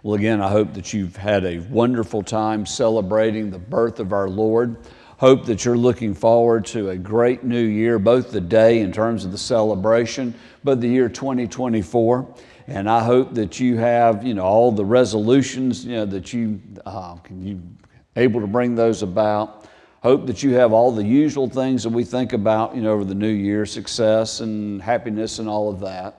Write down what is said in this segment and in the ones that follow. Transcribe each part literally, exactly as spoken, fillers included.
Well, again, I hope that you've had a wonderful time celebrating the birth of our Lord. Hope that you're looking forward to a great new year, both the day in terms of the celebration, but the year twenty twenty-four. And I hope that you have, you know, all the resolutions, you know, that you uh, can you able to bring those about. Hope that you have all the usual things that we think about, you know, over the new year, success and happiness and all of that.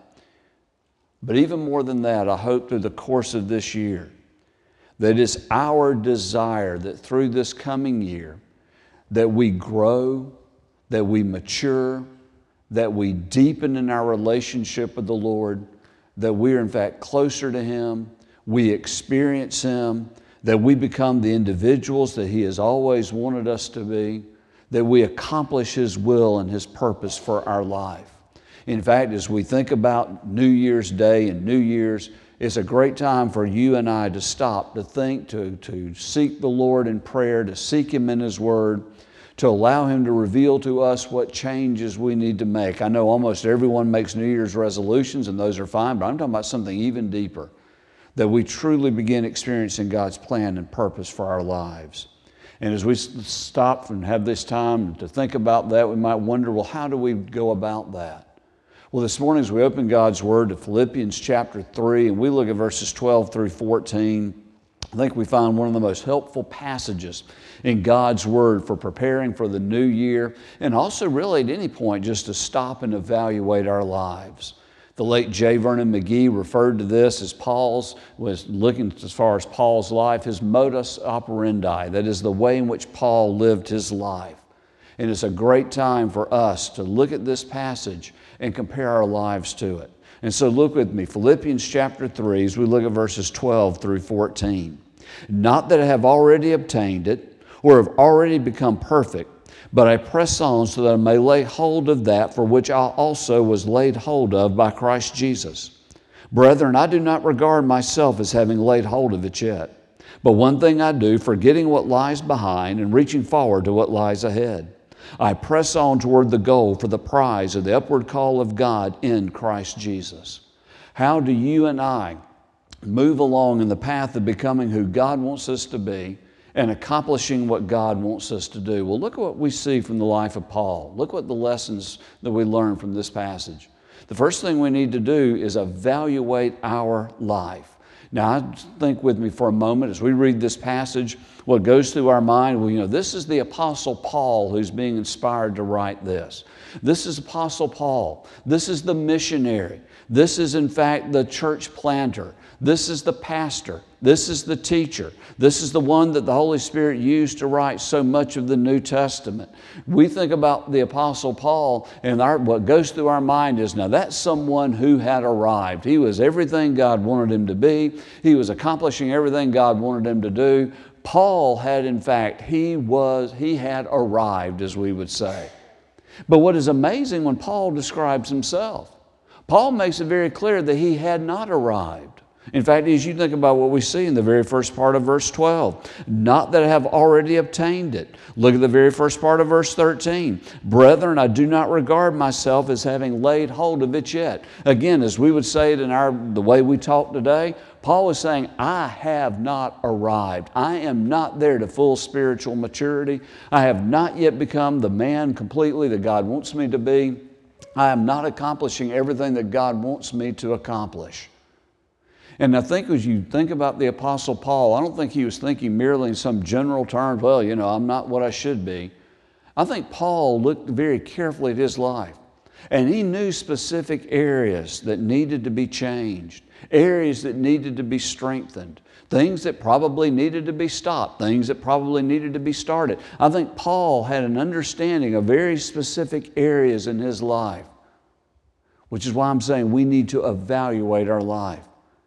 But even more than that, I hope through the course of this year that it's our desire that through this coming year that we grow, that we mature, that we deepen in our relationship with the Lord, that we're in fact closer to Him, we experience Him, that we become the individuals that He has always wanted us to be, that we accomplish His will and His purpose for our life. In fact, as we think about New Year's Day and New Year's, it's a great time for you and I to stop, to think, to, to seek the Lord in prayer, to seek Him in His Word, to allow Him to reveal to us what changes we need to make. I know almost everyone makes New Year's resolutions, and those are fine, but I'm talking about something even deeper, that we truly begin experiencing God's plan and purpose for our lives. And as we stop and have this time to think about that, we might wonder, well, how do we go about that? Well, this morning as we open God's Word to Philippians chapter three, and we look at verses twelve through fourteen, I think we find one of the most helpful passages in God's Word for preparing for the new year, and also really at any point just to stop and evaluate our lives. The late J. Vernon McGee referred to this as Paul's, was looking as far as Paul's life, his modus operandi, that is the way in which Paul lived his life. And it's a great time for us to look at this passage and compare our lives to it. And so look with me, Philippians chapter three, as we look at verses twelve through fourteen. Not that I have already obtained it or have already become perfect, but I press on so that I may lay hold of that for which I also was laid hold of by Christ Jesus. Brethren, I do not regard myself as having laid hold of it yet. But one thing I do, forgetting what lies behind and reaching forward to what lies ahead. I press on toward the goal for the prize of the upward call of God in Christ Jesus. How do you and I move along in the path of becoming who God wants us to be and accomplishing what God wants us to do? Well, look at what we see from the life of Paul. Look what the lessons that we learn from this passage. The first thing we need to do is evaluate our life. Now, think with me for a moment as we read this passage, what goes through our mind, well, you know, this is the Apostle Paul who's being inspired to write this. This is Apostle Paul. This is the missionary. This is, in fact, the church planter. This is the pastor. This is the teacher. This is the one that the Holy Spirit used to write so much of the New Testament. We think about the Apostle Paul, and our, what goes through our mind is, now that's someone who had arrived. He was everything God wanted him to be. He was accomplishing everything God wanted him to do. Paul had, in fact, he was, he had arrived, as we would say. But what is amazing when Paul describes himself, Paul makes it very clear that he had not arrived. In fact, as you think about what we see in the very first part of verse twelve, not that I have already obtained it. Look at the very first part of verse thirteen. Brethren, I do not regard myself as having laid hold of it yet. Again, as we would say it in our the way we talk today, Paul is saying, I have not arrived. I am not there to full spiritual maturity. I have not yet become the man completely that God wants me to be. I am not accomplishing everything that God wants me to accomplish. And I think as you think about the Apostle Paul, I don't think he was thinking merely in some general terms, well, you know, I'm not what I should be. I think Paul looked very carefully at his life, and he knew specific areas that needed to be changed, areas that needed to be strengthened, things that probably needed to be stopped, things that probably needed to be started. I think Paul had an understanding of very specific areas in his life, which is why I'm saying we need to evaluate our life.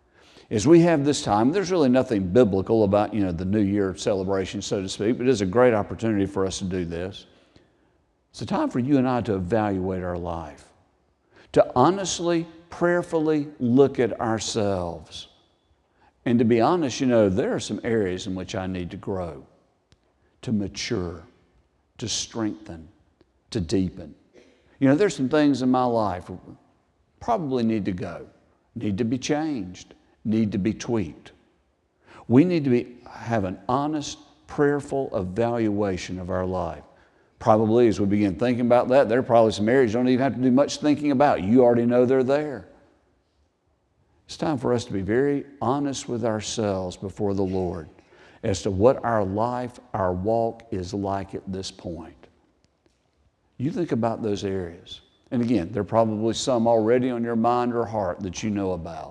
As we have this time, there's really nothing biblical about, you know, the New Year celebration, so to speak, but it is a great opportunity for us to do this. It's a time for you and I to evaluate our life, to honestly, prayerfully look at ourselves. And to be honest, you know, there are some areas in which I need to grow, to mature, to strengthen, to deepen. You know, there's some things in my life that probably need to go, need to be changed, need to be tweaked. We need to be, have an honest, prayerful evaluation of our life. Probably as we begin thinking about that, there are probably some areas you don't even have to do much thinking about. You already know they're there. It's time for us to be very honest with ourselves before the Lord as to what our life, our walk is like at this point. You think about those areas. And again, there are probably some already on your mind or heart that you know about.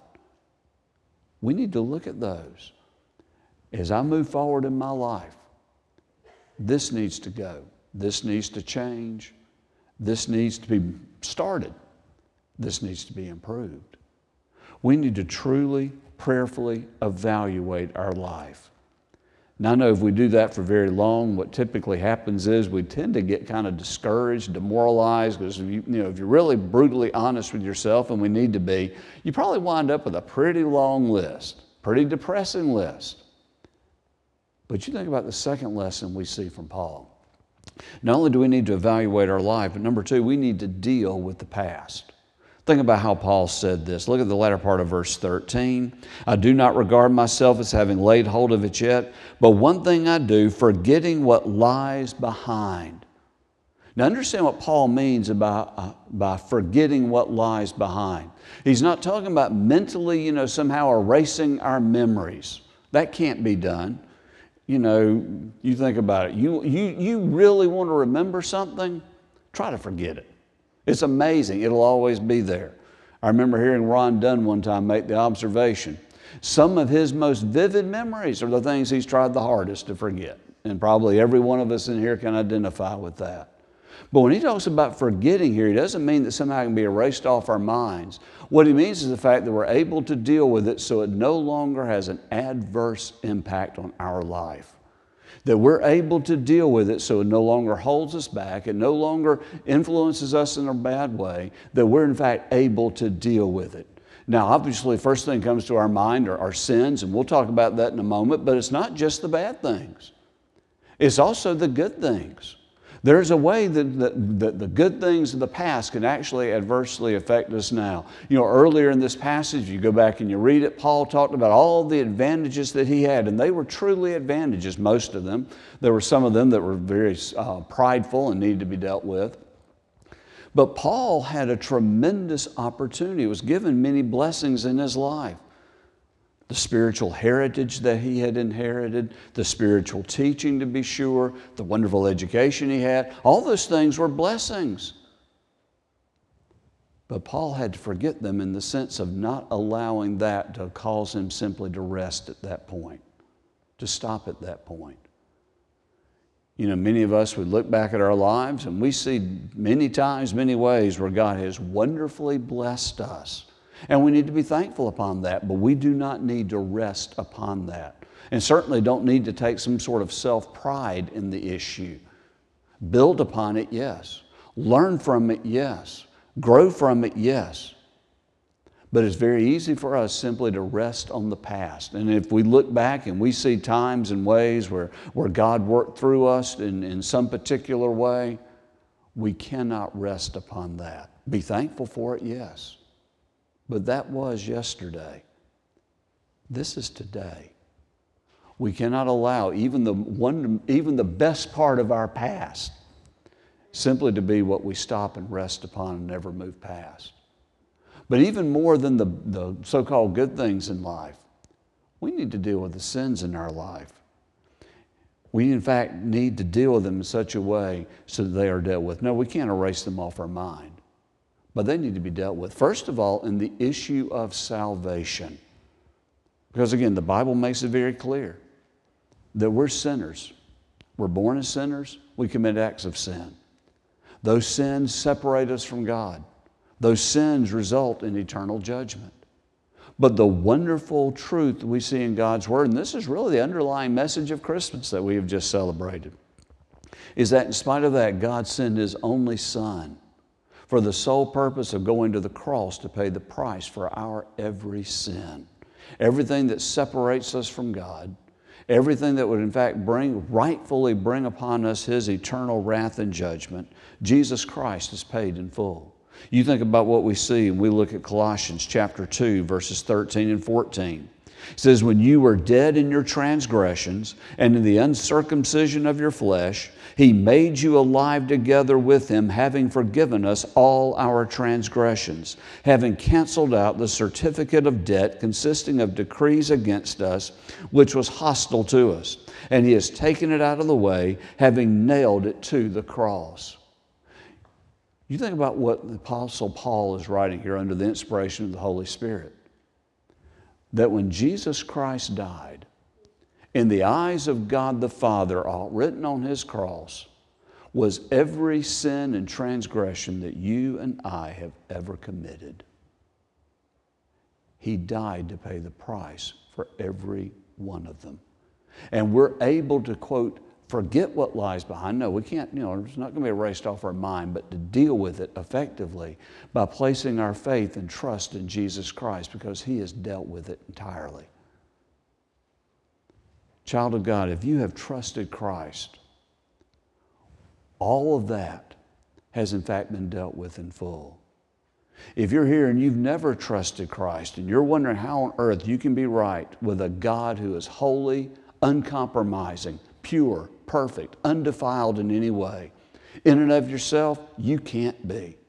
We need to look at those. As I move forward in my life, this needs to go. This needs to change. This needs to be started. This needs to be improved. We need to truly, prayerfully evaluate our life. Now, I know if we do that for very long, what typically happens is we tend to get kind of discouraged, demoralized, because if you, you know, if you're really brutally honest with yourself, and we need to be, you probably wind up with a pretty long list, pretty depressing list. But you think about the second lesson we see from Paul. Not only do we need to evaluate our life, but number two, we need to deal with the past. Think about how Paul said this. Look at the latter part of verse thirteen. I do not regard myself as having laid hold of it yet, but one thing I do, forgetting what lies behind. Now understand what Paul means about, uh, by forgetting what lies behind. He's not talking about mentally, you know, somehow erasing our memories. That can't be done. You know, you think about it. You, you, you really want to remember something? Try to forget it. It's amazing. It'll always be there. I remember hearing Ron Dunn one time make the observation. Some of his most vivid memories are the things he's tried the hardest to forget. And probably every one of us in here can identify with that. But when he talks about forgetting here, he doesn't mean that somehow it can be erased off our minds. What he means is the fact that we're able to deal with it so it no longer has an adverse impact on our life. That we're able to deal with it so it no longer holds us back, it no longer influences us in a bad way, that we're in fact able to deal with it. Now obviously first thing comes to our mind are our sins, and we'll talk about that in a moment, but it's not just the bad things. It's also the good things. There's a way that, that, that the good things of the past can actually adversely affect us now. You know, earlier in this passage, you go back and you read it, Paul talked about all the advantages that he had, and they were truly advantages, most of them. There were some of them that were very uh, prideful and needed to be dealt with. But Paul had a tremendous opportunity. He was given many blessings in his life. The spiritual heritage that he had inherited, the spiritual teaching to be sure, the wonderful education he had, all those things were blessings. But Paul had to forget them in the sense of not allowing that to cause him simply to rest at that point, to stop at that point. You know, many of us would look back at our lives and we see many times, many ways where God has wonderfully blessed us. And we need to be thankful upon that, but we do not need to rest upon that. And certainly don't need to take some sort of self-pride in the issue. Build upon it, yes. Learn from it, yes. Grow from it, yes. But it's very easy for us simply to rest on the past. And if we look back and we see times and ways where, where God worked through us in, in some particular way, we cannot rest upon that. Be thankful for it, yes. But that was yesterday. This is today. We cannot allow even the, one, even the best part of our past simply to be what we stop and rest upon and never move past. But even more than the, the so-called good things in life, we need to deal with the sins in our life. We, in fact, need to deal with them in such a way so that they are dealt with. No, we can't erase them off our mind. But they need to be dealt with. First of all, in the issue of salvation. Because again, the Bible makes it very clear that we're sinners. We're born as sinners. We commit acts of sin. Those sins separate us from God. Those sins result in eternal judgment. But the wonderful truth we see in God's Word, and this is really the underlying message of Christmas that we have just celebrated, is that in spite of that, God sent His only Son for the sole purpose of going to the cross to pay the price for our every sin. Everything that separates us from God, everything that would in fact bring, rightfully bring upon us His eternal wrath and judgment, Jesus Christ has paid in full. You think about what we see and we look at Colossians chapter two, verses thirteen and fourteen. It says, when you were dead in your transgressions and in the uncircumcision of your flesh, He made you alive together with Him, having forgiven us all our transgressions, having canceled out the certificate of debt consisting of decrees against us, which was hostile to us. And He has taken it out of the way, having nailed it to the cross. You think about what the Apostle Paul is writing here under the inspiration of the Holy Spirit. That when Jesus Christ died, in the eyes of God the Father, all written on His cross, was every sin and transgression that you and I have ever committed. He died to pay the price for every one of them. And we're able to, quote, forget what lies behind. No, we can't, you know, it's not going to be erased off our mind, but to deal with it effectively by placing our faith and trust in Jesus Christ, because He has dealt with it entirely. Child of God, if you have trusted Christ, all of that has in fact been dealt with in full. If you're here and you've never trusted Christ and you're wondering how on earth you can be right with a God who is holy, uncompromising, pure, perfect, undefiled in any way, in and of yourself, you can't be.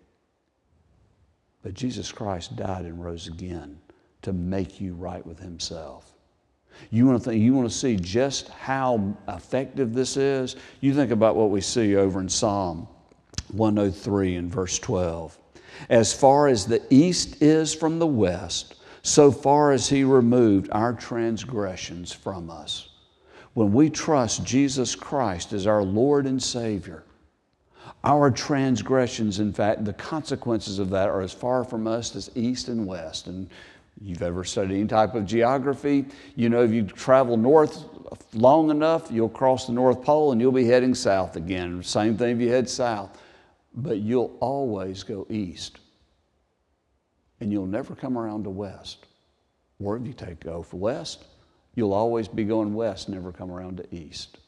But Jesus Christ died and rose again to make you right with Himself. You want to think, you want to see just how effective this is? You think about what we see over in Psalm one oh three and verse twelve. As far as the east is from the west, so far as He removed our transgressions from us. When we trust Jesus Christ as our Lord and Savior, our transgressions, in fact, the consequences of that are as far from us as east and west. And you've ever studied any type of geography, you know, if you travel north long enough, you'll cross the North Pole and you'll be heading south again. Same thing if you head south. But you'll always go east. And you'll never come around to west. Or if you take go for west, you'll always be going west, never come around to east.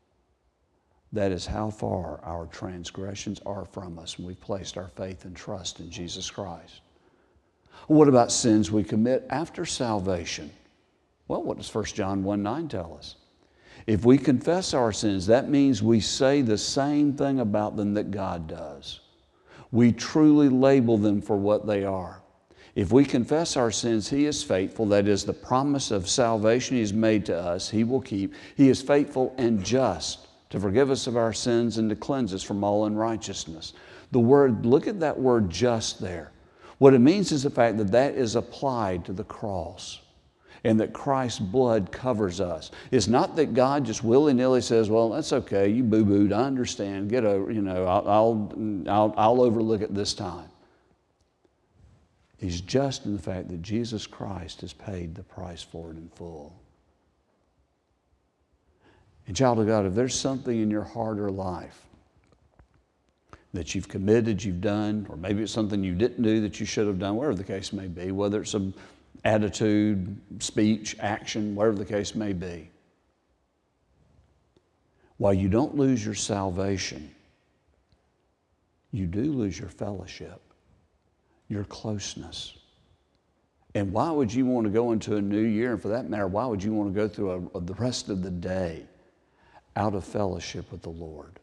That is how far our transgressions are from us when we've placed our faith and trust in Jesus Christ. What about sins we commit after salvation? Well, what does First John one nine tell us? If we confess our sins, that means we say the same thing about them that God does. We truly label them for what they are. If we confess our sins, He is faithful. That is, the promise of salvation He's made to us, He will keep. He is faithful and just to forgive us of our sins and to cleanse us from all unrighteousness. The word, look at that word just there. What it means is the fact that that is applied to the cross and that Christ's blood covers us. It's not that God just willy-nilly says, well, that's okay, you boo-booed, I understand, get over, you know, I'll, I'll, I'll, I'll overlook it this time. He's just in the fact that Jesus Christ has paid the price for it in full. And child of God, if there's something in your heart or life that you've committed, you've done, or maybe it's something you didn't do that you should have done, whatever the case may be, whether it's some attitude, speech, action, whatever the case may be, while you don't lose your salvation, you do lose your fellowship, your closeness. And why would you want to go into a new year? And for that matter, why would you want to go through a, a, the rest of the day out of fellowship with the Lord?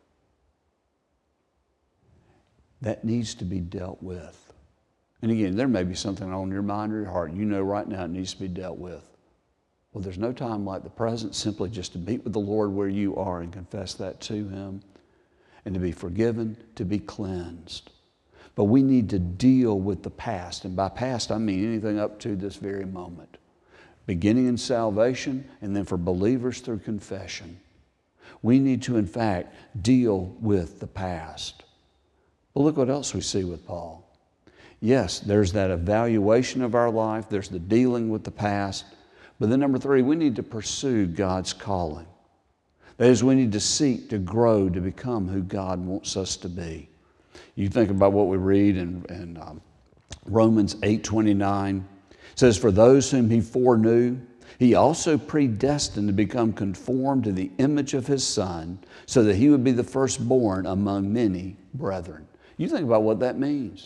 That needs to be dealt with. And again, there may be something on your mind or your heart. You know right now it needs to be dealt with. Well, there's no time like the present simply just to meet with the Lord where you are and confess that to Him and to be forgiven, to be cleansed. But we need to deal with the past. And by past, I mean anything up to this very moment. Beginning in salvation, and then for believers through confession. We need to, in fact, deal with the past. But look what else we see with Paul. Yes, there's that evaluation of our life. There's the dealing with the past. But then number three, we need to pursue God's calling. That is, we need to seek to grow to become who God wants us to be. You think about what we read in, in um, Romans eight twenty-nine. It says, for those whom He foreknew, He also predestined to become conformed to the image of His Son, so that He would be the firstborn among many brethren. You think about what that means. He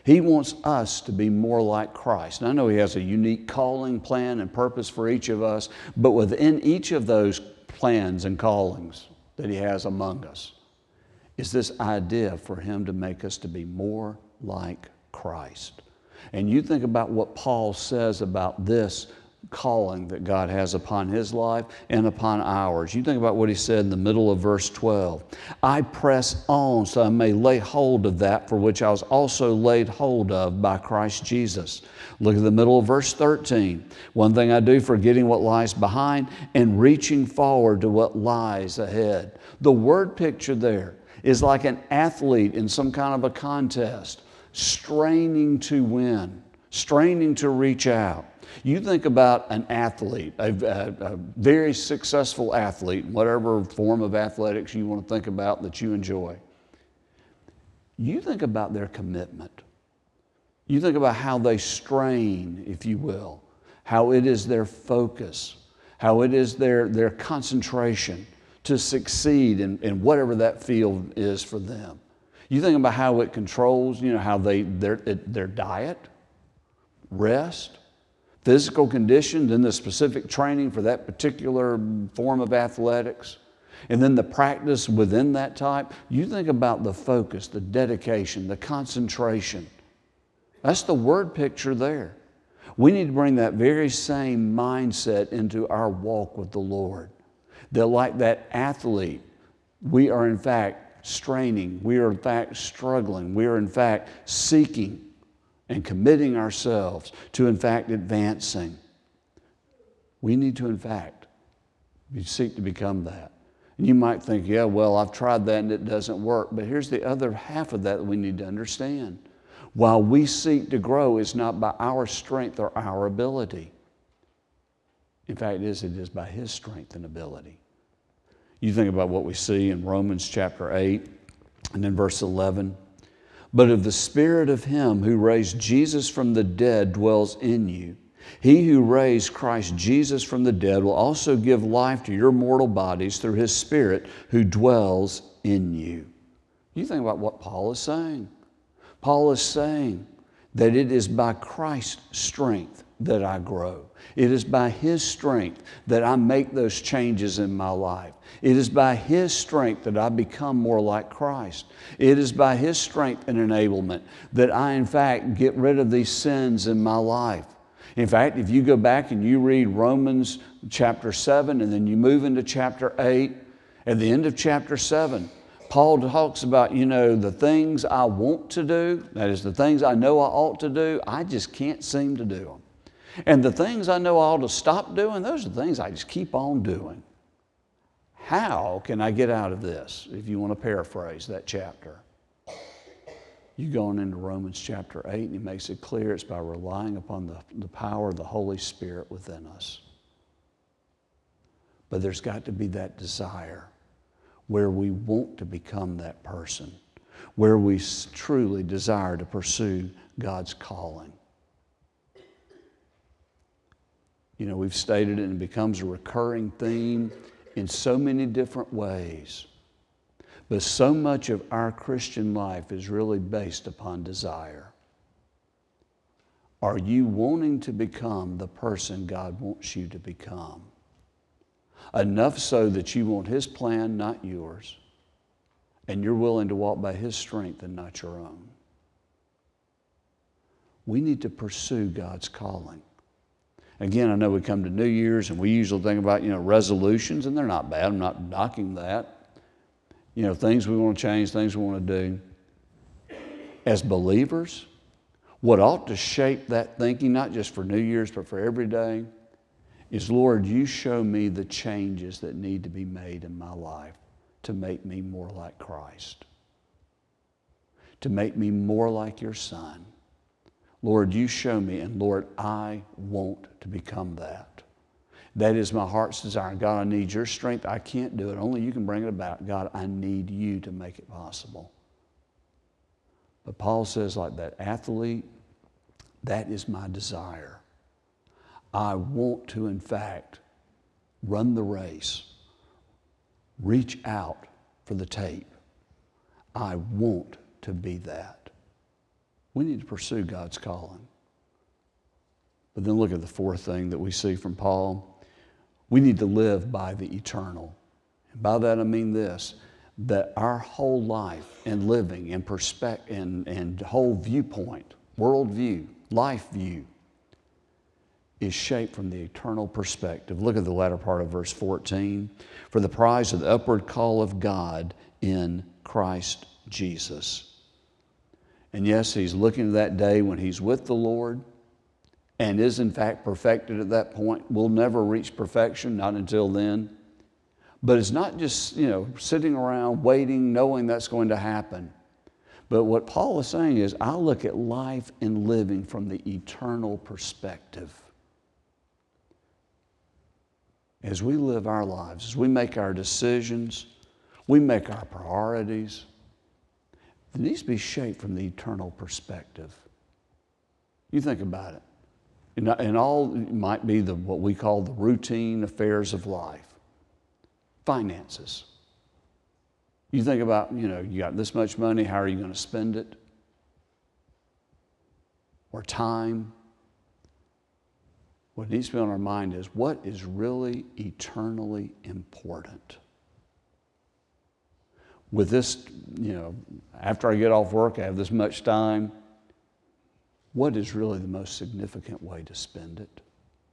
He wants us to be more like Christ. And I know He has a unique calling, plan, and purpose for each of us, but within each of those plans and callings that He has among us is this idea for Him to make us to be more like Christ. And you think about what Paul says about this calling that God has upon his life and upon ours. You think about what he said in the middle of verse twelve. I press on so I may lay hold of that for which I was also laid hold of by Christ Jesus. Look at the middle of verse thirteen. One thing I do, forgetting what lies behind and reaching forward to what lies ahead. The word picture there is like an athlete in some kind of a contest, straining to win, straining to reach out. You think about an athlete, a, a, a very successful athlete, whatever form of athletics you want to think about that you enjoy. You think about their commitment. You think about how they strain, if you will, how it is their focus, how it is their, their concentration to succeed in, in whatever that field is for them. You think about how it controls, you know, how they their, their diet, rest, physical condition, then the specific training for that particular form of athletics, and then the practice within that type. You think about the focus, the dedication, the concentration. That's the word picture there. We need to bring that very same mindset into our walk with the Lord. That like that athlete, we are in fact straining, we are in fact struggling, we are in fact seeking and committing ourselves to, in fact, advancing. We need to, in fact, seek to become that. And you might think, yeah, well, I've tried that and it doesn't work. But here's the other half of that that we need to understand. While we seek to grow, it's not by our strength or our ability. In fact, it is, it is by His strength and ability. You think about what we see in Romans chapter eight and in verse eleven. But if the Spirit of Him who raised Jesus from the dead dwells in you, He who raised Christ Jesus from the dead will also give life to your mortal bodies through His Spirit who dwells in you. You think about what Paul is saying. Paul is saying that it is by Christ's strength that I grow. It is by His strength that I make those changes in my life. It is by His strength that I become more like Christ. It is by His strength and enablement that I, in fact, get rid of these sins in my life. In fact, if you go back and you read Romans chapter seven and then you move into chapter eight, at the end of chapter seven, Paul talks about, you know, the things I want to do, that is the things I know I ought to do, I just can't seem to do them. And the things I know I ought to stop doing, those are the things I just keep on doing. How can I get out of this, if you want to paraphrase that chapter? You go on into Romans chapter eight, and he makes it clear it's by relying upon the, the power of the Holy Spirit within us. But there's got to be that desire where we want to become that person, where we truly desire to pursue God's calling. You know, we've stated it and it becomes a recurring theme in so many different ways. But so much of our Christian life is really based upon desire. Are you wanting to become the person God wants you to become? Enough so that you want His plan, not yours. And you're willing to walk by His strength and not your own. We need to pursue God's calling. Again, I know we come to New Year's and we usually think about, you know, resolutions, and they're not bad. I'm not knocking that. You know, things we want to change, things we want to do. As believers, what ought to shape that thinking, not just for New Year's, but for every day, is, Lord, you show me the changes that need to be made in my life to make me more like Christ, to make me more like your Son. Lord, you show me, and Lord, I want to become that. That is my heart's desire. God, I need your strength. I can't do it. Only you can bring it about. God, I need you to make it possible. But Paul says, like that athlete, that is my desire. I want to, in fact, run the race, reach out for the tape. I want to be that. We need to pursue God's calling. But then look at the fourth thing that we see from Paul. We need to live by the eternal. And by that I mean this, that our whole life and living and perspective and, and whole viewpoint, worldview, life view, is shaped from the eternal perspective. Look at the latter part of verse fourteen. For the prize of the upward call of God in Christ Jesus. And yes, he's looking to that day when he's with the Lord and is in fact perfected at that point. We'll never reach perfection, not until then. But it's not just, you know, sitting around waiting, knowing that's going to happen. But what Paul is saying is, I look at life and living from the eternal perspective. As we live our lives, as we make our decisions, we make our priorities, it needs to be shaped from the eternal perspective. You think about it. And, and all it might be the, what we call the routine affairs of life. Finances. You think about, you know, you got this much money, how are you going to spend it? Or time. What needs to be on our mind is, what is really eternally important? With this, you know, after I get off work, I have this much time. What is really the most significant way to spend it?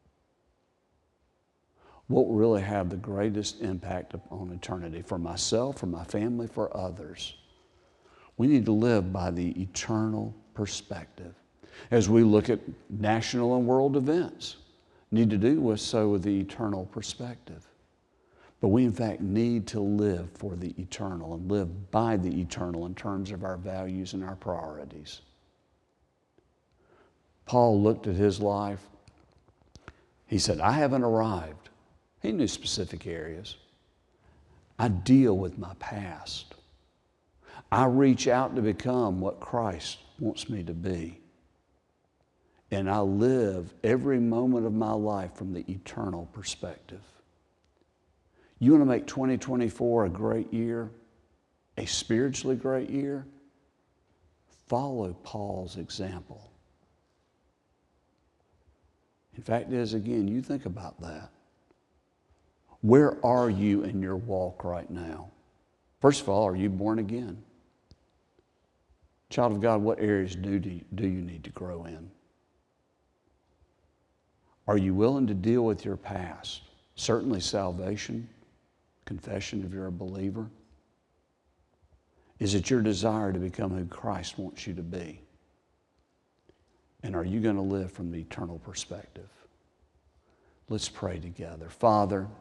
What will really have the greatest impact on eternity for myself, for my family, for others? We need to live by the eternal perspective. As we look at national and world events, need to do with so with the eternal perspective. But we in fact need to live for the eternal and live by the eternal in terms of our values and our priorities. Paul looked at his life. He said, I haven't arrived. He knew specific areas. I deal with my past. I reach out to become what Christ wants me to be. And I live every moment of my life from the eternal perspective. You want to make twenty twenty-four a great year, a spiritually great year? Follow Paul's example. In fact, is again, you think about that. Where are you in your walk right now? First of all, are you born again? Child of God, what areas do, do, do you need to grow in? Are you willing to deal with your past? Certainly salvation, confession if you're a believer. Is it your desire to become who Christ wants you to be? And are you going to live from the eternal perspective? Let's pray together. Father,